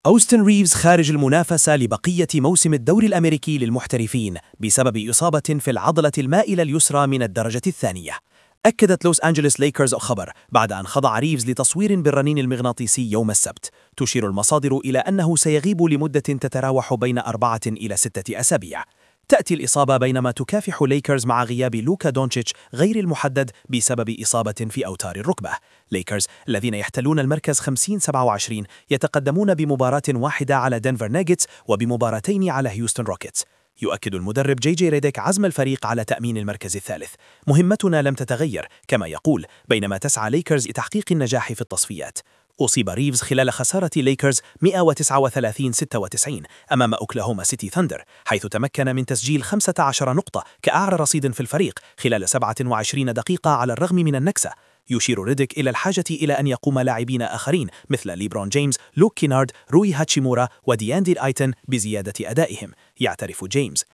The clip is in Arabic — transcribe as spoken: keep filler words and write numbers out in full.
أوستن ريفز خارج المنافسة لبقية موسم الدوري الأمريكي للمحترفين بسبب إصابة في العضلة المائلة اليسرى من الدرجة الثانية. أكدت لوس أنجلوس ليكرز خبر بعد أن خضع ريفز لتصوير بالرنين المغناطيسي يوم السبت. تشير المصادر إلى أنه سيغيب لمدة تتراوح بين أربعة إلى ستة أسابيع. تأتي الإصابة بينما تكافح ليكرز مع غياب لوكا دونتشيتش غير المحدد بسبب إصابة في أوتار الركبة. ليكرز الذين يحتلون المركز خمسين سبعة وعشرين يتقدمون بمباراة واحدة على دنفر ناجتس وبمباراتين على هيوستن روكيتس. يؤكد المدرب جي جي ريديك عزم الفريق على تأمين المركز الثالث. مهمتنا لم تتغير كما يقول، بينما تسعى ليكرز لتحقيق النجاح في التصفيات. أصيب ريفز خلال خسارة ليكرز مئة وتسعة وثلاثين ستة وتسعين أمام أوكلاهوما سيتي ثاندر، حيث تمكن من تسجيل خمسة عشر نقطة كأعلى رصيد في الفريق خلال سبعة وعشرين دقيقة على الرغم من النكسة. يشير ريديك إلى الحاجة إلى أن يقوم لاعبين آخرين مثل ليبرون جيمس، لوك كينارد، روي هاتشيمورا ودياندي آيتن بزيادة أدائهم. يعترف جيمس